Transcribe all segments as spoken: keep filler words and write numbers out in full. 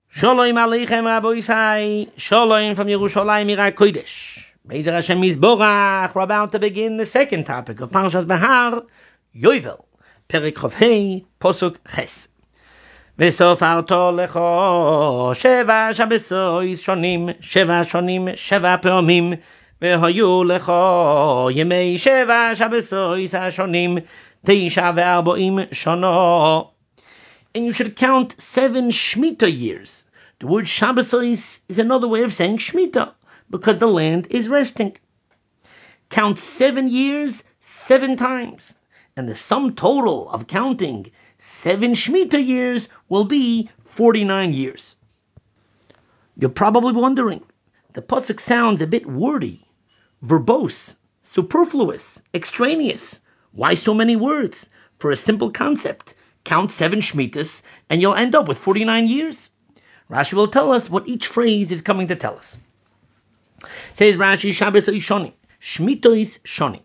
Shalom Aleichem Raboisai, Shalom from Yerushalayim Mirat Kodesh. Be'ezer Hashem Yisborach, we're about to begin the second topic of Parshas Behar, Yovel, Perek Chof Hei, Posuk Ches. V'sofarto lecho, Sheva Shabbosos shonim, Sheva shonim, Sheva peomim, V'hayu lecho, Yemei Sheva Shabbosos hashonim, Teisha ve'arboim shono. And you should count seven Shemitah years. The word Shabbosos is another way of saying Shemitah, because the land is resting. Count seven years, seven times. And the sum total of counting seven Shemitah years will be forty-nine years. You're probably wondering, the pasuk sounds a bit wordy, verbose, superfluous, extraneous. Why so many words for a simple concept? Count seven Shemitahs, and you'll end up with forty-nine years. Rashi will tell us what each phrase is coming to tell us. Says Rashi, Shabbosos shoni, Shmitos shoni.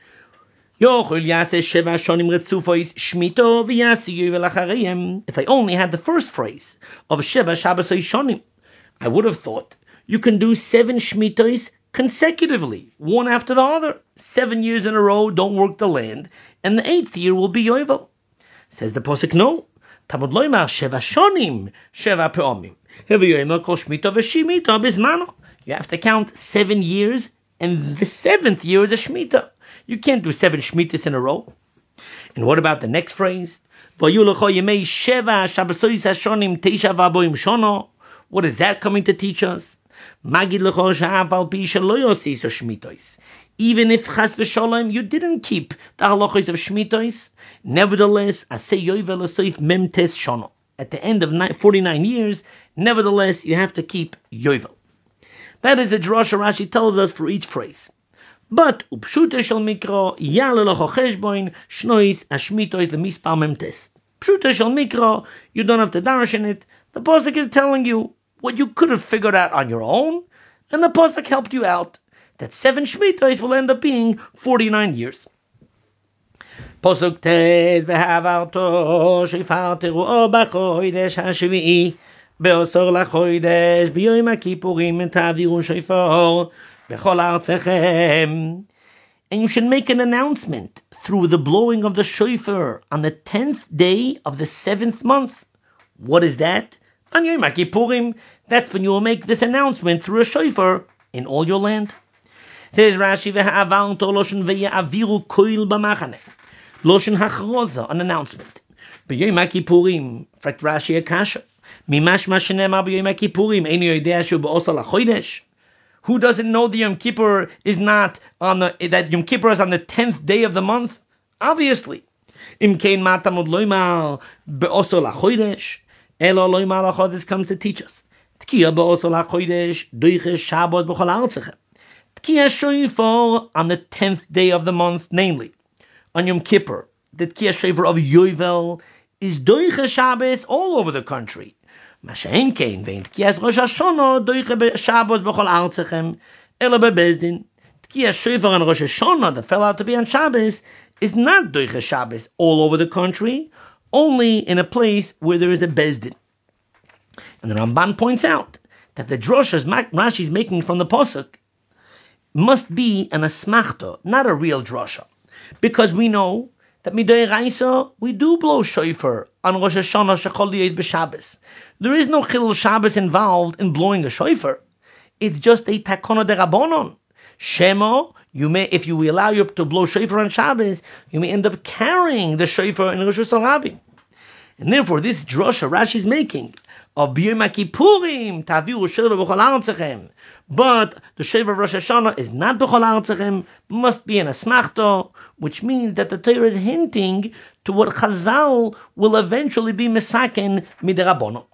Yochel yaseh sheva shonim retzufois shmito v'yaseh yovel achareim. If I only had the first phrase of Sheva Shabbosos shonim, I would have thought you can do seven Shmitos consecutively, one after the other. Seven years in a row, don't work the land, and the eighth year will be Yovel. Says the posuk, no. Tamud loymar sheva shonim, sheva peomim. Heviyomer kol shmita v'shimita bizmano. You have to count seven years, and the seventh year is a shmita. You can't do seven shmitas in a row. And what about the next phrase? Vayulecho yemei sheva shabbosos hashonim teisha v'arboim shono. What is that coming to teach us? Magid lecho sha'af al pi shelo yosis shmitos. Even if chas v'sholem you didn't keep the halachos of shmitos, nevertheless, asay yovel asoif memtes shono. At the end of forty-nine years, nevertheless, you have to keep yovel. That is the drasha Rashi tells us for each phrase. But upshute shel mikro yale lecho cheshboin shnois ashmitos lemispar memtes. Pshute shel mikro, you don't have to darshan it. The pasuk is telling you what you could have figured out on your own, and the pasuk helped you out. That seven Shmitos will end up being forty-nine years. Posuk tes v'havarto shifar teruo b'chodesh hashvi'i be'osor lachodesh b'yom ha'kippurim ta'aviru shofar b'chol artzechem. And you should make an announcement through the blowing of the shofar on the tenth day of the seventh month. What is that? On Yom HaKippurim. That's when you will make this announcement through a shofar in all your land. Says Rashi, v'ha'avarto loshen v'ya'aviru koil b'machane. Loshen hachroza, an announcement. B'yom ha'kippurim, fact Rashi akasha. Mimash ma shenema b'yom ha'kippurim, einu yodea shu b'osar lachodesh. Who doesn't know the Yom Kippur is not on the, that Yom Kippur is on the tenth day of the month? Obviously. Im kein ma tamud loymar b'osar lachodesh. Elo loymar lachodesh comes to teach us. Tkiya b'osar lachodesh, doiche Shabbos b'chol artzechem. Tkiyah shofar on the tenth day of the month, namely on Yom Kippur. The Tkiyah shofar of Yovel is doiche Shabbos all over the country. Masha'en kein vein Tkiyah Rosh Hashanah doiche Shabbos b'chol artzechem ela bebezdin. Tkiyah shofar on Rosh Hashanah that fell out to be on Shabbos is not doiche Shabbos all over the country, only in a place where there is a bezdin. And the Ramban points out that the drosha Rashi is making from the pasuk must be an asmachta, not a real drasha. Because we know that midei raisa, we do blow shofar on Rosh Hashanah shechol yez b'Shabbos. There is no chilul Shabbos involved in blowing a shofar. It's just a takona de rabbanon. Shema, you may, if you allow you to blow shofar on Shabbos, you may end up carrying the shofar in Rosh Hashanah. And therefore, this drasha Rashi is making of B'yom HaKippurim taviru shofar b'chol artzechem. But the shofar of Rosh Hashanah is not b'chol artzechem, must be an asmachta, which means that the Torah is hinting to what Chazal will eventually be misaken miderabbanon.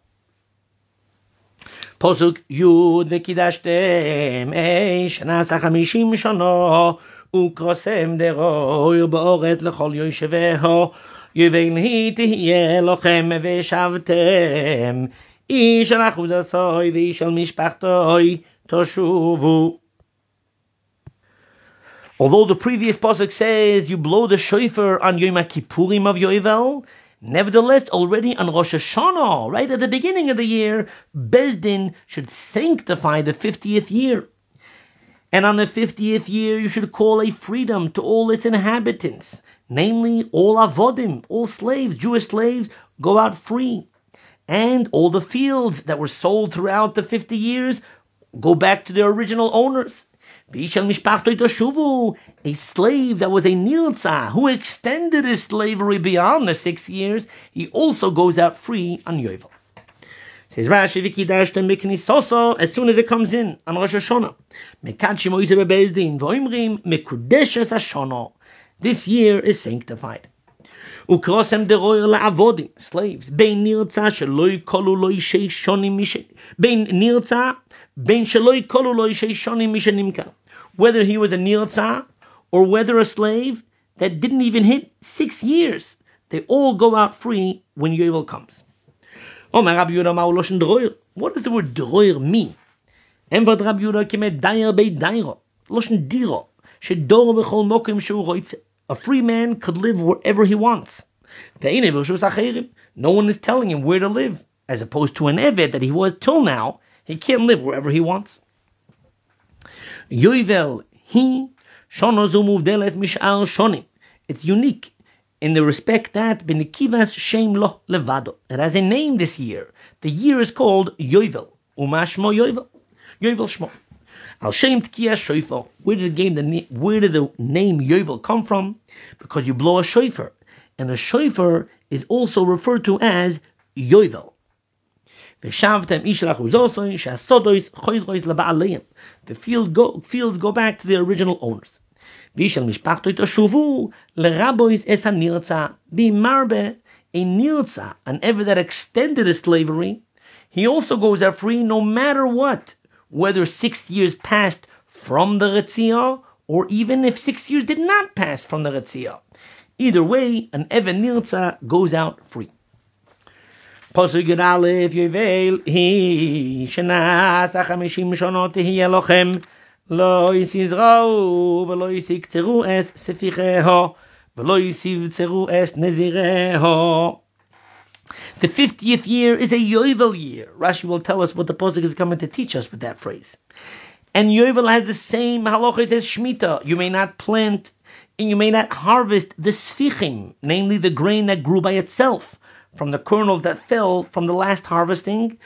Posuk Yud v'kidashtem eish nasa chamishim shana ukrosem deroi ba'oret lechol yosheveho yovel hi tihyeh lochem v'shavtem ish al achuzasoi v'ish al mishpachtoi toshuvu. Although the previous pasuk says you blow the shofar on Yom HaKippurim of Yovel, Nevertheless, already on Rosh Hashanah, right at the beginning of the year, Beis Din should sanctify the fiftieth year. And on the fiftieth year, you should call a freedom to all its inhabitants, namely all avodim, all slaves, Jewish slaves, go out free. And all the fields that were sold throughout the fifty years go back to their original owners. A slave that was a nirtzah, who extended his slavery beyond the six years, he also goes out free on Yovel. Says Rashi, Vikidashtem Miknisoso, as soon as it comes in on Rosh Hashanah. Mekadshim Oise Beis Din, Voimrim, Mekudeshes Hashanah. This year is sanctified. Ukrosem deroyer la'avodim, slaves, bein nirtzah sheloi kolu lo yishei shonim mishe, bein nirtzah, bein sheloi kolu lo yishei shonim mishe nimka. Whether he was a nirtzah or whether a slave that didn't even hit six years, they all go out free when Yovel comes. What does the word deroyer mean? Emvad Rabbi Yehuda kimet dayer bei dairo, loshen diro, shedor bechol mokim shu roitze. A free man could live wherever he wants. No one is telling him where to live, as opposed to an eved that he was till now. He can't live wherever he wants. Yovel, he, it's unique in the respect that Benikivas Shem Lo Levado. It has a name this year. The year is called Yovel. Umashmo Yovel. Yovel Shmo. Al Shem Tkiya Shofar. Where did the name, where did the name Yovel come from? Because you blow a shofar, and a shofar is also referred to as Yovel. The field go, fields go back to their original owners. Be marbe, a nirtza, an ever that extended his slavery, he also goes out free no matter what, whether six years passed from the Retziyah, or even if six years did not pass from the Retziyah. Either way, an Even Nirtza goes out free. Pasuk Yud Aleph Yovel Hi Shenas HaChamishim Shonot Tehiyeh Lochem Lo Yisizra'u V'lo Yisikteru Es Seficheho V'lo Yisivtzeru Es Nezireho. The fiftieth year is a Yovel year. Rashi will tell us what the Pasuk is coming to teach us with that phrase. And Yovel has the same halachos as Shemitah. You may not plant and you may not harvest the sfichim, namely the grain that grew by itself from the kernels that fell from the last harvesting.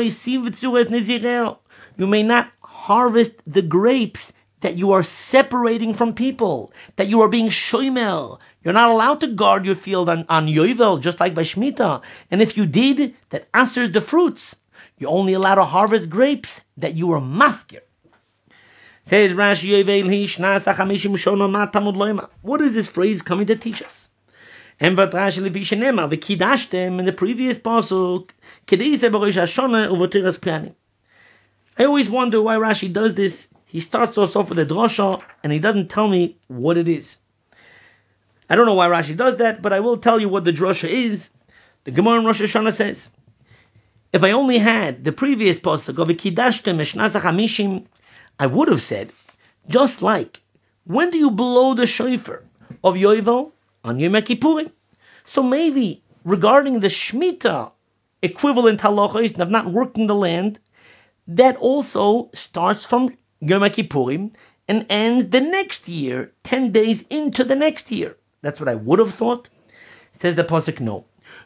You may not harvest the grapes that you are separating from people, that you are being shomer. You're not allowed to guard your field on, on Yovel, just like by Shemitah. And if you did, that answers the fruits. You're only allowed to harvest grapes that you are mafkir. Says Rashi, what is this phrase coming to teach us? And in the previous pasuk, I always wonder why Rashi does this. He starts us off with a drasha and he doesn't tell me what it is. I don't know why Rashi does that, but I will tell you what the drasha is. The Gemara in Rosh Hashanah says, if I only had the previous pasuk of Kidashtem Eshnas HaChamishim, I would have said, just like, when do you blow the shofar of Yovel? On Yom Kippurim. So maybe, regarding the Shemitah equivalent halachos of not working the land, that also starts from Yom Kippurim and ends the next year, ten days into the next year. That's what I would have thought. Says the pasuk, no.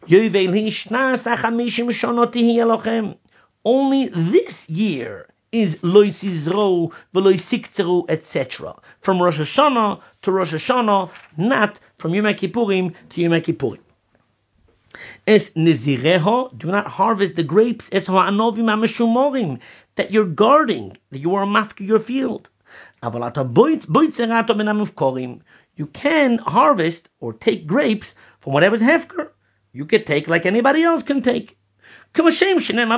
Only this year is Lo Yisizro V'Lo Yisikteru, et cetera. From Rosh Hashanah to Rosh Hashanah, not from Yom Kippurim to Yom Kippurim. Es Nezireho, do not harvest the grapes es ha'anovim ha'meshumorim, that you're guarding, that you are mafki your field. Avalata boitzerato benamufkorim, you can harvest or take grapes from whatever's hefker. You can take like anybody else can take. The same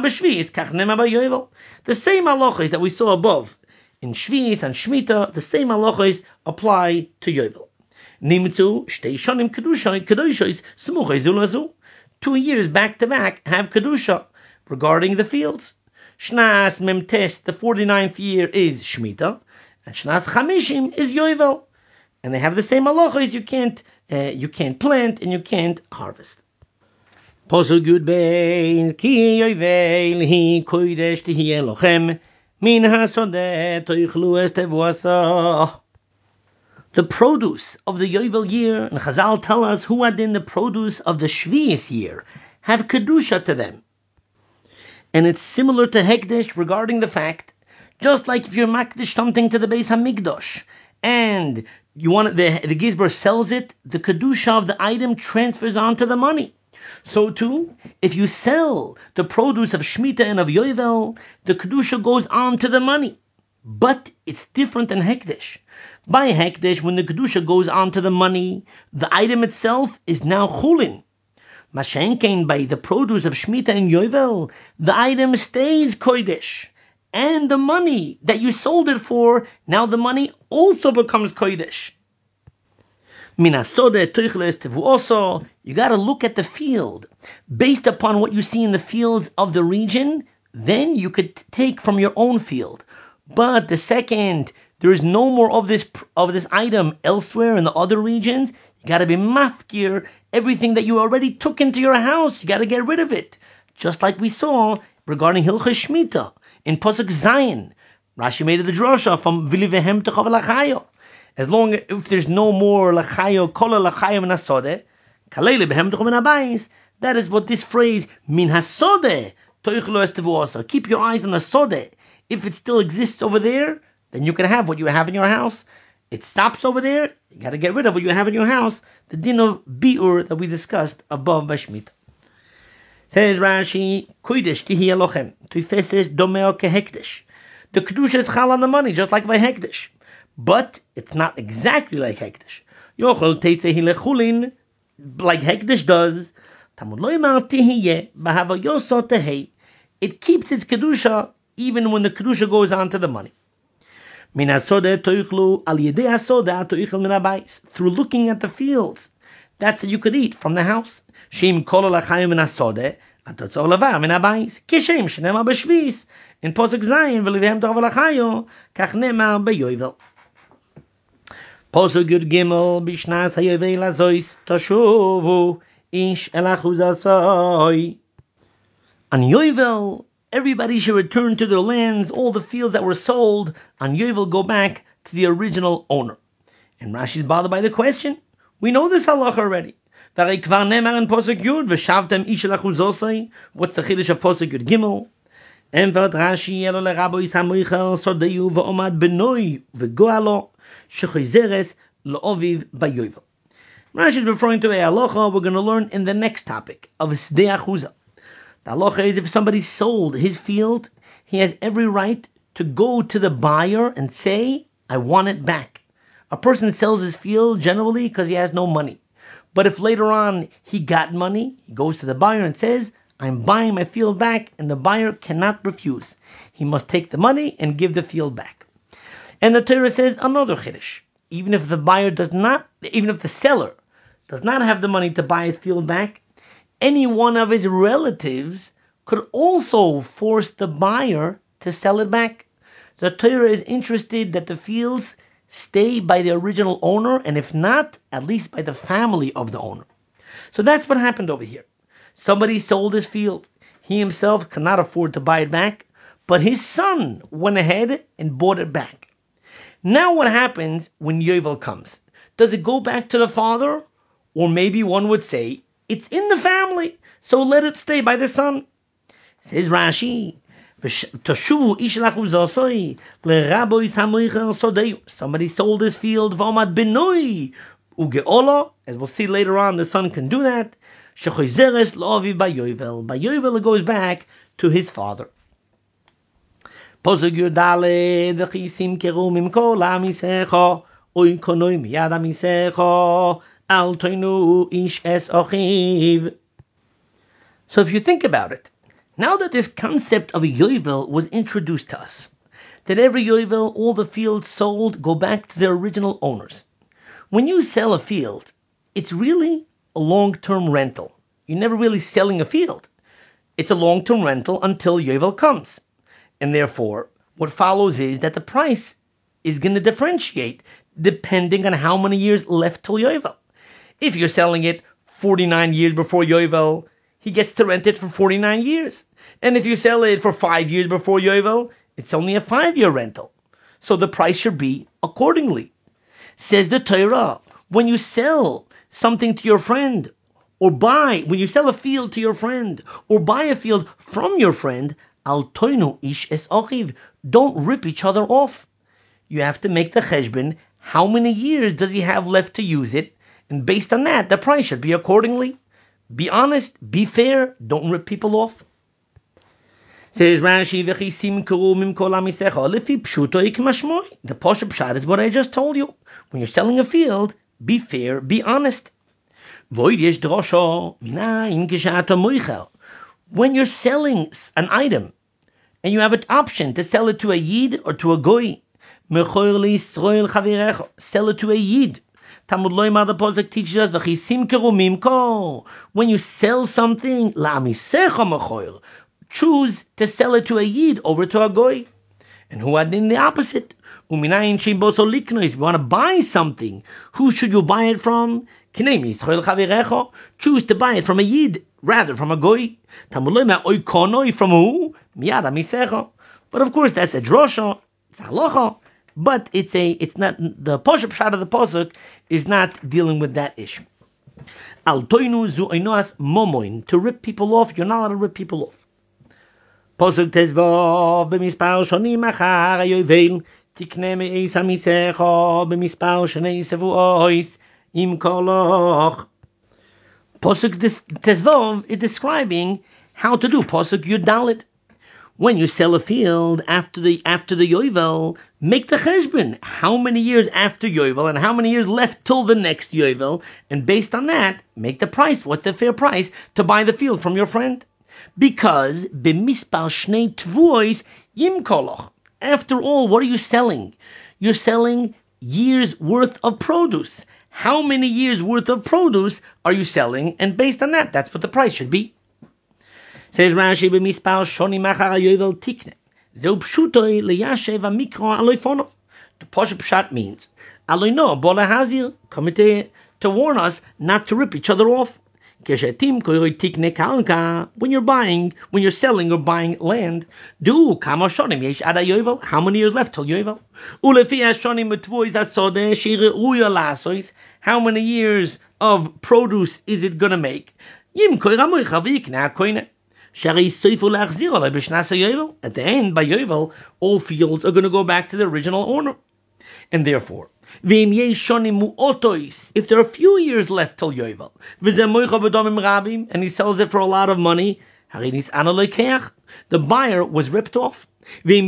halachos that we saw above in Shvis and Shemitah, the same halachos apply to Yovel. Nimtzu shtei shonim kedusha kedushos smuchei zulazu. Two years back to back have kedusha regarding the fields. Shnas memtes, the forty-ninth year is Shemitah, and Shnas chamishim is Yovel, and they have the same halachos. You can't uh, you can't plant and you can't harvest. Posuk Yud Beis Ki Yovel Hi Kodesh Tihi Elochem Min HaSodeh Toichlu Es Tevuasa. The produce of the Yovel year, and Chazal tell us who had in the produce of the Shvius year, have Kedusha to them. And it's similar to Hekdesh regarding the fact, just like if you're Makdish something to the Beis HaMikdash, and you want the, the Gizbar sells it, the Kedusha of the item transfers onto the money. So too, if you sell the produce of Shemitah and of Yovel, the Kedusha goes on to the money. But it's different than Hekdesh. By Hekdesh, when the Kedusha goes on to the money, the item itself is now Chulin. Mashenkein, by the produce of Shemitah and Yovel, the item stays Kodesh. And the money that you sold it for, now the money also becomes Kodesh. Minasode Toichles Tevuoso, you got to look at the field. Based upon what you see in the fields of the region, then you could take from your own field. But the second there is no more of this of this item elsewhere in the other regions, you got to be mafkir everything that you already took into your house. You got to get rid of it. Just like we saw regarding Hilchos Shemitah in Pasuk Zayin. Rashi made it the drasha from Vili Vehem Techav Lachayo. As long as if there's no more Lachayo, Kola Lachayo Min HaSodeh, Kalele Behem Techav Min HaBayis, that is what this phrase, Min HaSodeh, Toichlo Es Tevuosa. Keep your eyes on the Sodeh. If it still exists over there, then you can have what you have in your house. It stops over there, you got to get rid of what you have in your house. The din of bi'ur that we discussed above by Shemitah. Says Rashi, Kodesh tihi elochem, tuifeses domeo kehekdesh. The kedusha is chal on the money, just like by hekdesh, but it's not exactly like hekdesh. Yochel teitzehi lechulin, like hekdesh does. Tamud lo yimar tihiyeh b'havayoso tehei. It keeps its kedusha even when the kedusha goes on to the money. Min hasodeh toichlu al yedei hasodeh toichel min habayis. Through looking at the fields, that's what you could eat from the house. Shim kol lachayim min hasodeh atotzor lavar min habayis. Kishem shenema b'shvis in Posuk Zayin v'livehem tov lachayo kach nemar beyovel. Posuk Yud Gimel b'shnas hayovel azois toshuvu ish el achuzasoi. On Yovel, everybody should return to their lands. All the fields that were sold on Yovel go back to the original owner. And Rashi is bothered by the question. We know this halacha already. What's the chiddush of Posuk Yud Gimel? And Rashi elo lerabois hamoichel sodeyu ve'omad benoi ve'goalo shechoizeres lo'oviv bayovel. Rashi is referring to a halacha we're going to learn in the next topic of Sdei Achuzah. The halacha is if somebody sold his field, he has every right to go to the buyer and say, I want it back. A person sells his field generally because he has no money. But if later on he got money, he goes to the buyer and says, I'm buying my field back, and the buyer cannot refuse. He must take the money and give the field back. And the Torah says another chiddush. Even if the buyer does not, even if the seller does not have the money to buy his field back, any one of his relatives could also force the buyer to sell it back. The Torah is interested that the fields stay by the original owner, and if not, at least by the family of the owner. So that's what happened over here. Somebody sold his field. He himself could not afford to buy it back, but his son went ahead and bought it back. Now what happens when Yovel comes? Does it go back to the father? Or maybe one would say, it's in the family, so let it stay by the son. Says Rashi, somebody sold his field, as we'll see later on, the son can do that. Bayovel goes back to his father. So if you think about it, now that this concept of a Yovel was introduced to us, that every Yovel, all the fields sold, go back to their original owners. When you sell a field, it's really a long-term rental. You're never really selling a field. It's a long-term rental until Yovel comes. And therefore, what follows is that the price is going to differentiate depending on how many years left till Yovel. If you're selling it forty-nine years before Yovel, he gets to rent it for forty-nine years. And if you sell it for five years before Yovel, it's only a five-year rental. So the price should be accordingly. Says the Torah, when you sell something to your friend, or buy, when you sell a field to your friend, or buy a field from your friend, al toinu ish es achiv, don't rip each other off. You have to make the cheshbon, how many years does he have left to use it, and based on that, the price should be accordingly. Be honest, be fair, don't rip people off. Says Rashi, the Poshup Pshat is what I just told you. When you're selling a field, be fair, be honest. When you're selling an item, and you have an option to sell it to a Yid or to a Goy, sell it to a Yid. Talmud Loimar, the Posuk teaches us, when you sell something, choose to sell it to a Yid over to a Goy. And who had in the opposite? If you want to buy something, who should you buy it from? Choose to buy it from a Yid, rather from a Goy. From who? But of course that's a drosha, it's halacha, but it's a it's not the Poshup Pshat of the Posuk is not dealing with that issue. Al toinu zu oinos momoin, to rip people off, you're not allowed to rip people off. Posuk tezvav b'mispar shonim achar hayovel tikne me'es hamisecha b'mispar shnei sevuos im koloch. Posuk tezvav is describing how to do Posuk Yudalit. When you sell a field after the after the Yovel, make the cheshbon. How many years after Yovel and how many years left till the next Yovel, and based on that, make the price. What's the fair price to buy the field from your friend? Because b'mispar shnei tvuos yim koloch. After all, what are you selling? You're selling years worth of produce. How many years worth of produce are you selling? And based on that, that's what the price should be. Says Rashi, b'mispar shonim achar hayovel tikne. Zeu pshutoi leyashev hamikra aloi fonov. The Poshup Pshat means, aloi no bola hazir, come to, to warn us not to rip each other off. When you're buying, when you're selling or buying land, do kama shonim yesh ad hayovel. How many years left till Yovel? Ulefi hashonim utvois atzodeh shiruya lasois. How many years of produce is it gonna make? Yim koy ramoicha v'yikna koine. At the end, by Yovel, all fields are going to go back to the original owner. And therefore, if there are a few years left till Yovel, and he sells it for a lot of money, the buyer was ripped off. And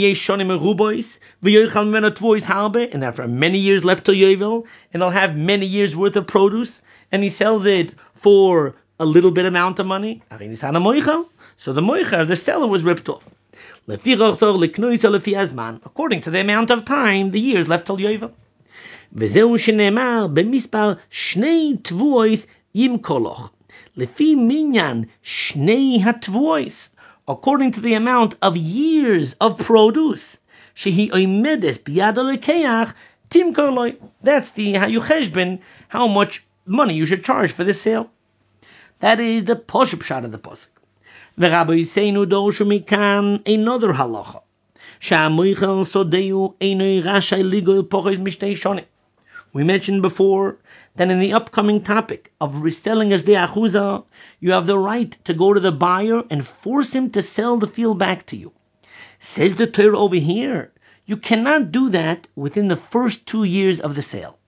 after many years left till Yovel, and they'll have many years worth of produce, and he sells it for a little bit amount of money, so the moicher, the seller, was ripped off. According to the amount of time, the years left till Yovel. וזהו שנאמר במספר שני תבואות ימכולוך. לפי מניין שני התבואות. According to the amount of years of produce. שהיא עומדת ביד הלקוח תמכור לו. That's the how you cheshbon, how much money you should charge for this sale. That is the Poshup Pshat of the Posuk. ורבי יseinu dorshu mikan another halacha. שהמויכל סודהו אינו רשאי לגאול פחות משתי שנים. We mentioned before that in the upcoming topic of reselling as de achuza, you have the right to go to the buyer and force him to sell the field back to you. Says the Torah over here, you cannot do that within the first two years of the sale.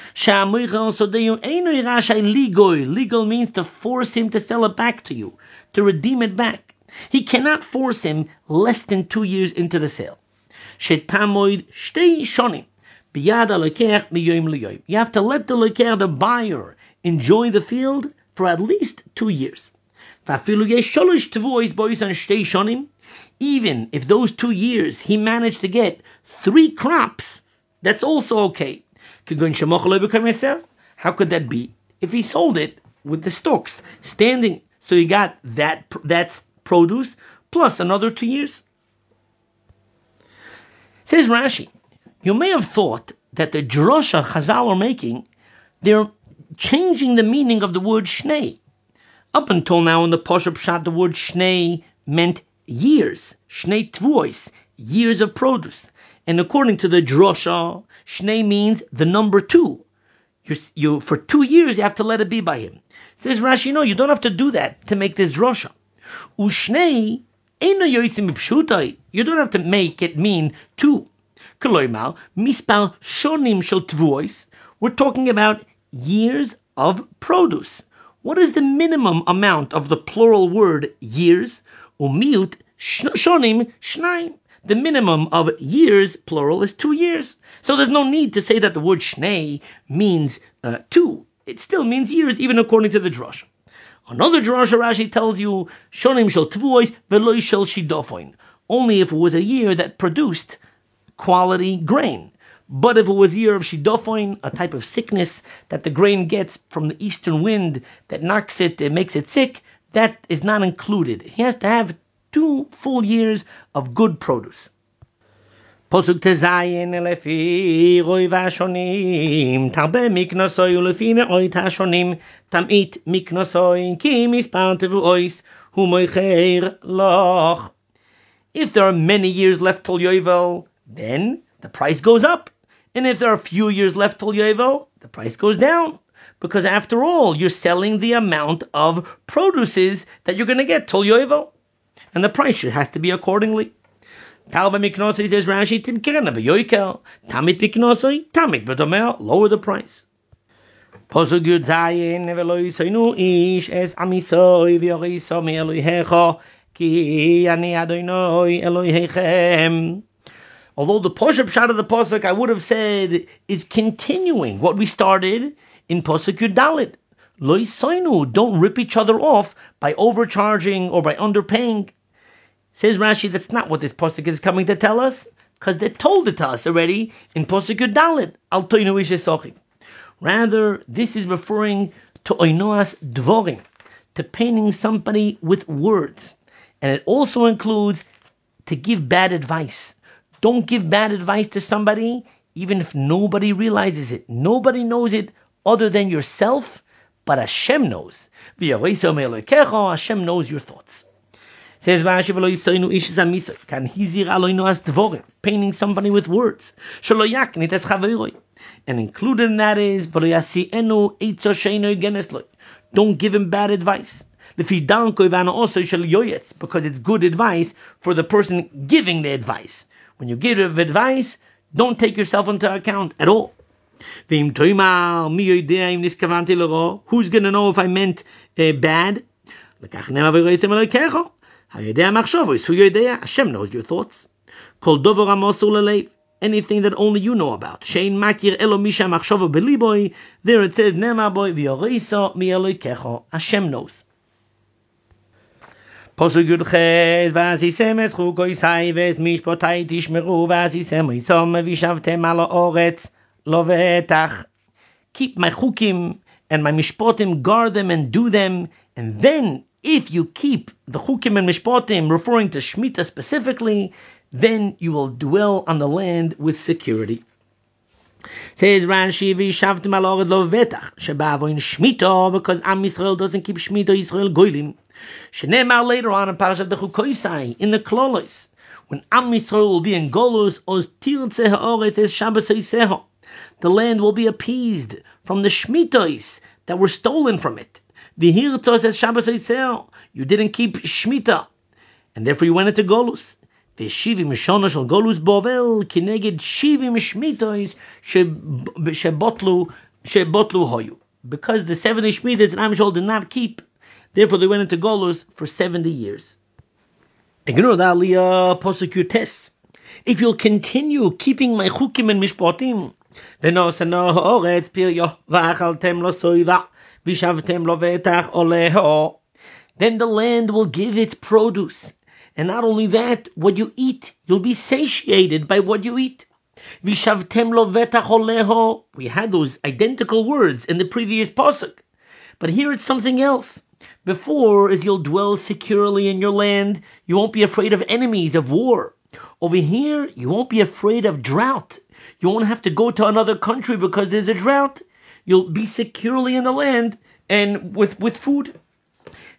Legal means to force him to sell it back to you, to redeem it back. He cannot force him less than two years into the sale. You have to let the lekech, the buyer, enjoy the field for at least two years. Even if those two years he managed to get three crops, that's also okay. How could that be? If he sold it with the stalks standing, so he got that that's produce plus another two years. Says Rashi, you may have thought that the drosha Chazal are making, they're changing the meaning of the word shnei. Up until now in the Pashup Pshat, the word Shnei meant years. Shnei Tvuos, years of produce. And according to the drosha, Shnei means the number two. You, you for two years you have to let it be by him. Says Rashi, no, you don't have to do that to make this drosha. Ushnei eino yotzim mipshutai. You don't have to make it mean two. Koloimar mispal shonim shel tvuos. We're talking about years of produce. What is the minimum amount of the plural word years? Umiut shonim shnayim. The minimum of years, plural, is two years. So there's no need to say that the word shnei means uh, two. It still means years, even according to the drasha. Another drasha, Rashi tells you, shonim shel tvuos veloy shel shidofoin. Only if it was a year that produced quality grain. But if it was a year of shidofoin, a type of sickness that the grain gets from the eastern wind that knocks it and makes it sick, that is not included. He has to have two full years of good produce. Posuk tezayin lefi roi vashonim tarbe miknosoi ulefi ne'oi tashonim tamit miknosoi ki mispar tevuos hu moicher loch. If there are many years left till Yovel, then the price goes up. And if there are few years left till Yovel, the price goes down. Because after all, you're selling the amount of produces that you're going to get till Yovel. And the price has to be accordingly. Talba miknosoi, says Rashi, timkerena beyoikel. Tamit miknosoi, tamit bedomel, lower the price. Posuk yud zayin ve'lo yisoinu ish es amisoi v'yoriso mi Elohecha ki ani Adonai Elohechem. Although the Pashup Pshat of the Pasuk, I would have said, is continuing what we started in Pasuk Yud Dalet. Lo yisoinu, don't rip each other off by overcharging or by underpaying. Says Rashi, that's not what this Pasuk is coming to tell us, because they told it to us already in Pasuk Yud Dalet. Al toinu ish esochim. Rather, this is referring to oinoas dvorim, to painting somebody with words. And it also includes to give bad advice. Don't give bad advice to somebody, even if nobody realizes it. Nobody knows it other than yourself, but Hashem knows. Hashem knows your thoughts. Says Rashi, painting somebody with words. And included in that is, don't give him bad advice. Because it's good advice for the person giving the advice. When you give advice, don't take yourself into account at all. Who's going to know if I meant uh, bad? Hashem knows your thoughts. Anything that only you know about. There it says, Hashem knows. Posuk Yud Ches, v'asisem es chukosai v'es mishpotai tishmeru v'asisem isom v'shavtem ala oretz lo ve'etach. Keep my chukim and my mishpotim, guard them and do them, and then if you keep the chukim and mishpotim, referring to Shemitah specifically, then you will dwell on the land with security. Says Rashi, v'shavtem ala oretz lo ve'etach, sheba'avoin Shemitah, because Am Yisrael doesn't keep Shemitah, Yisrael goylim. Shenemar later on in Parashat Bechukosai, in the Klolos, when Am Yisrael will be in Golus, Oz tirtzeh ha'oretz es Shabbos oiseho. The land will be appeased from the Shmitos that were stolen from it. V'hirtzos es Shabbos oiseho. You didn't keep Shemitah, and therefore you went into Golus. V'shivim shana shel Golus Bovel kineged shivim Shmitos shebotlu shebotlu hoyu. Because the seventy Shmitas that Am Yisrael did not keep, therefore, they went into Golus for seventy years. Ignore the Aliyah Posuk Yud Tes. If you'll continue keeping my chukim and mishpatim, v'nosano ha'oretz piryo v'achaltem lo soiva v'shavtem lo ve'etach oleho, then the land will give its produce. And not only that, what you eat, you'll be satiated by what you eat. V'shavtem lo ve'etach oleho. We had those identical words in the previous Posuk. But here it's something else. Before is you'll dwell securely in your land. You won't be afraid of enemies, of war. Over here, you won't be afraid of drought. You won't have to go to another country because there's a drought. You'll be securely in the land and with, with food.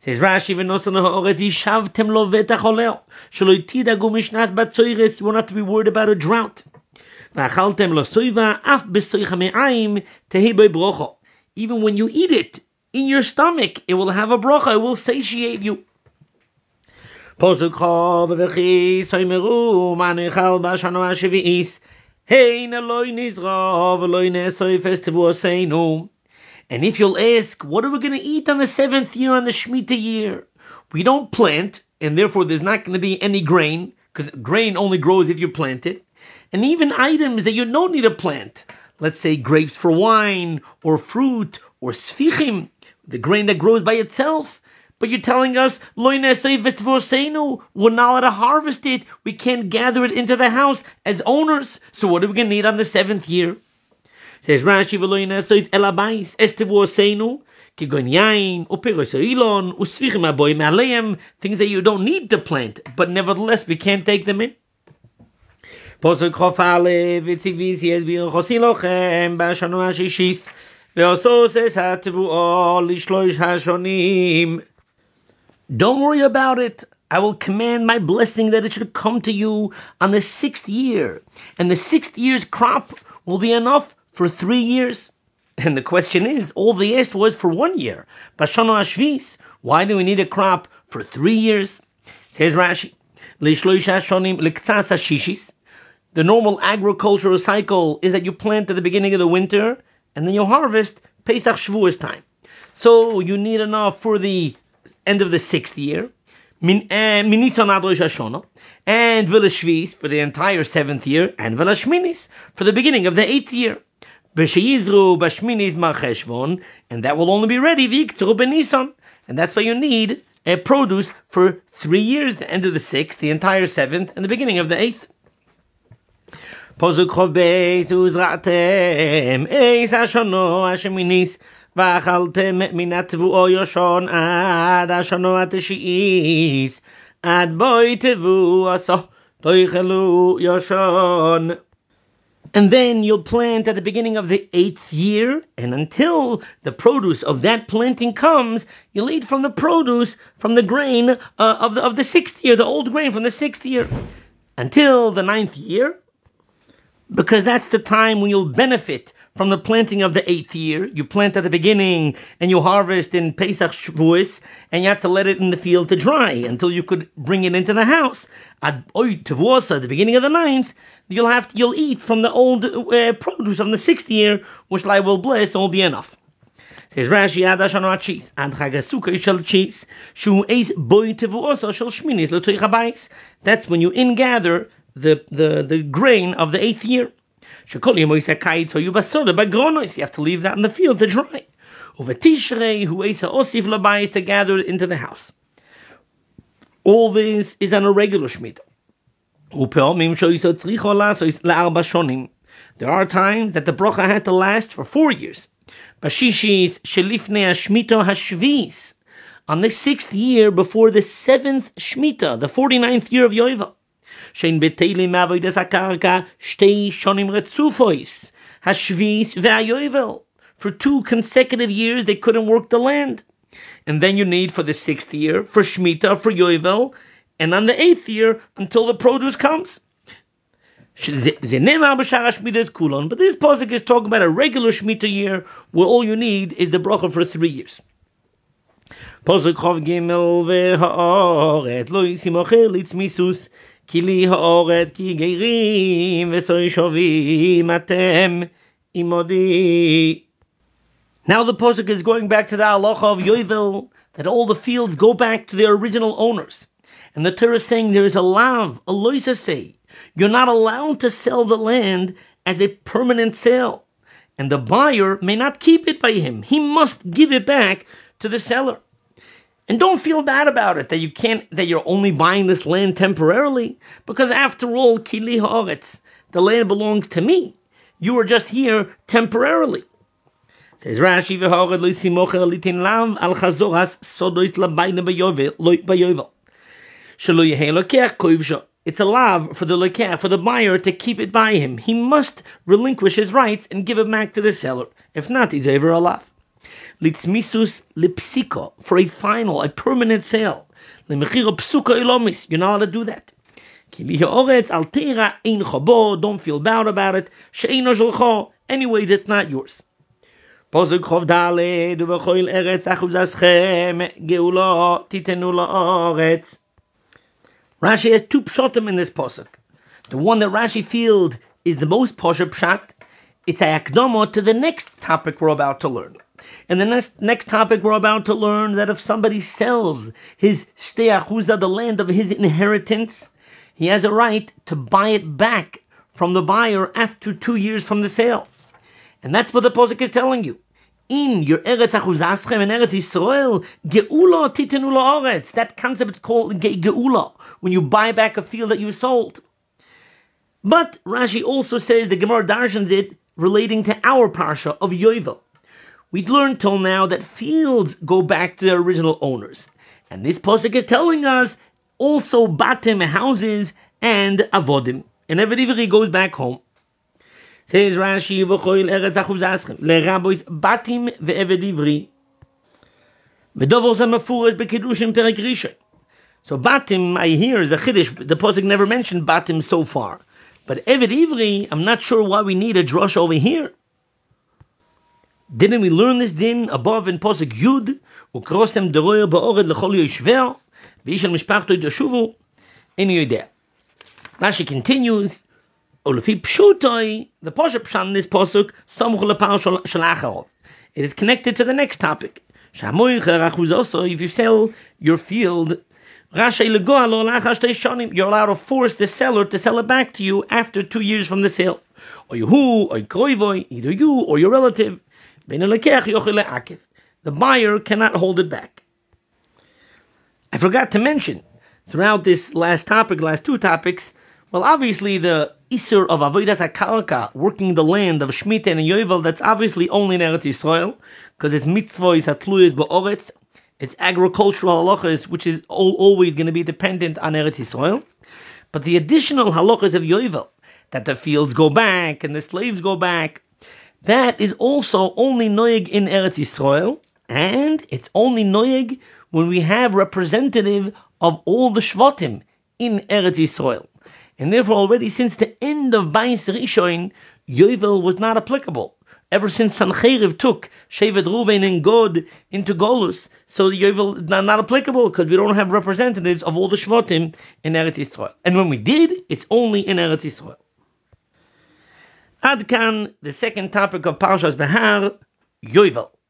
Says Rashi, "V'nosan ha'oretz yishavtem lo vetach oleo, shelo tidagu mishnas batzoyres." You won't have to be worried about a drought. V'achaltem lo soiva af besoicha me'ayim tehi bei brocho. Even when you eat it in your stomach, it will have a bracha. It will satiate you. Posuk Chav v'chi soimeru manichal b'shana ha'shevi'is hein eloi nizra v'loi nesoifes tevuoseinu. And if you'll ask, what are we going to eat on the seventh year, on the Shemitah year? We don't plant, and therefore there's not going to be any grain, because grain only grows if you plant it. And even items that you don't need to plant, let's say grapes for wine, or fruit, or sfichim, the grain that grows by itself. But you're telling us, we're not allowed to harvest it. We can't gather it into the house as owners. So what are we going to eat on the seventh year? Says Rashi, "V'lo yinesoif el habayis estevu oseinu kigon yain upiros oilon usvichim aboyim aleim," things that you don't need to plant, but nevertheless we can't take them in. Posuk Chof Alev v'tzivis yezbir chosin lochem b'shana hashishis ve'osos es hatevuo lishloish hashonim. Don't worry about it. I will command my blessing that it should come to you on the sixth year, and the sixth year's crop will be enough for three years. And the question is, all they asked was for one year. Bashana Hashvis, why do we need a crop for three years? Says Rashi, the normal agricultural cycle is that you plant at the beginning of the winter, and then you harvest Pesach Shavuos time. So you need enough for the end of the sixth year, Min Nisan ad Rosh Hashanah, and V'lashvis for the entire seventh year, and V'lashminis for the beginning of the eighth year. B'sheyizru b'shminis ma'cheshvon, and that will only be ready v'yiktzu b'Nisan, and that's why you need a produce for three years, the end of the sixth, the entire seventh, and the beginning of the eighth. Posuk Chof Beis uzratem eis hashono hasheminis v'achaltem minat tevuo yoshon ad hashono hateshi'is ad boi tevu aso toichelu yoshon. And then you'll plant at the beginning of the eighth year, and until the produce of that planting comes, you'll eat from the produce, from the grain uh, of the of the sixth year, the old grain from the sixth year, until the ninth year, because that's the time when you'll benefit from the planting of the eighth year. You plant at the beginning, and you harvest in Pesach Shavuos, and you have to let it in the field to dry until you could bring it into the house. At Oy Tevuosa, at the beginning of the ninth, you'll have to, you'll eat from the old uh, produce from the sixth year, which I will bless, and will be enough. Says Rashi, Ad Hashana cheese, Ad Chagasuka shel cheese, Shu Eis Boy Tevuosa shel Shminis L'Toich Habayis. That's when you ingather the the the grain of the eighth year. You have to leave that in the field to dry. To gather it into the house. All this is on a regular Shemitah. There are times that the bracha had to last for four years. On the sixth year before the seventh Shemitah, the forty-ninth year of Yovel. Shein beteilim avodas hakarka shtei shonim retzufois hashvis ve'ayovel. For two consecutive years they couldn't work the land, and then you need for the sixth year for Shemitah, for Yovel, and on the eighth year until the produce comes. But this pasuk is talking about a regular Shemitah year where all you need is the bracha for three years. Pasuk Chav Gimel ve'ha'aret lo yisimocher litzmisus. Kili ha'oret ki geirim v'soy shovim atem imodi. Now the posuk is going back to the halacha of Yovel, that all the fields go back to their original owners. And the Torah is saying there is a lav, a loisa say. You're not allowed to sell the land as a permanent sale. And the buyer may not keep it by him. He must give it back to the seller. And don't feel bad about it, that you can't, that you're only buying this land temporarily, because after all, kili haaretz, the land belongs to me. You are just here temporarily. Says Rashi, v'haaret lo yisimocher litin lav al chazoras sodois labayne bayovel lo bayovel shelo yehei lokeach koivsha. It's a lav for the lokeach, for the buyer, to keep it by him. He must relinquish his rights and give it back to the seller. If not, he's over a lav. litzmisus lipsiko, for a final, a permanent sale. Lemechira psuka ilomis, you're not allowed to do that. Ki lihi oretz altera ein chabo, don't feel bad about it. She'eino shelcho, anyways, it's not yours. Posuk chov daled uvechoil eretz achuzaschem geula titenu la'oretz. Rashi has two pshatim in this posuk. The one that Rashi feels is the most posher pshat. It's a akdama to the next topic we're about to learn. And the next next topic we're about to learn that if somebody sells his shtei achuzah, the land of his inheritance, he has a right to buy it back from the buyer after two years from the sale. And that's what the posuk is telling you. In your eretz achuzaschem in Eretz Yisrael, geula titenu la'oretz. That concept is called ge- geula, when you buy back a field that you sold. But Rashi also says, the Gemara darshans it, relating to our parsha of Yovel. We'd learned till now that fields go back to their original owners. And this posuk is telling us also batim, houses, and avodim. And Eved Ivri goes back home. Says Rashi, v'choil eretz achuzaschem, le'rabois batim ve'Eved Ivri. V'dovor zeh mefurash b'Kiddushin perek rishon. So batim, I hear, is a chiddush. The posuk never mentioned batim so far. But Eved Ivri, I'm not sure why we need a drush over here. Didn't we learn this din above in posuk Yud? Ukrosem deroyer ba'ored lechol yoshver, v'ish al mishpachto yoshuvu, eni yodea. Rashi continues, Olefi pshutoi, the posher pshan in this posuk, samuch lepar shel acharov. It is connected to the next topic. Shamoicher achuzoso, if you sell your field, you're allowed to force the seller to sell it back to you after two years from the sale. Or you, or either you or your relative. The buyer cannot hold it back. I forgot to mention, throughout this last topic, last two topics, well, obviously the Isur of Avodas HaKarka, working the land of Shemitah and Yovel, that's obviously only in Eretz Yisrael, because it's mitzvahs hatluyos ba'oretz. It's agricultural halachas, which is all, always going to be dependent on Eretz Yisrael. But the additional halachas of Yovel, that the fields go back and the slaves go back, that is also only noyeg in Eretz Yisrael, and it's only noyeg when we have representative of all the shvatim in Eretz Yisrael. And therefore already since the end of Bais Rishon, Yovel was not applicable. Ever since Sancheriv took Shevet Ruvain and Gad into Golus, so the Yovel is not, not applicable because we don't have representatives of all the Shvatim in Eretz Yisrael. And when we did, it's only in Eretz Yisrael. Ad kan, the second topic of Parshas Behar, Yovel.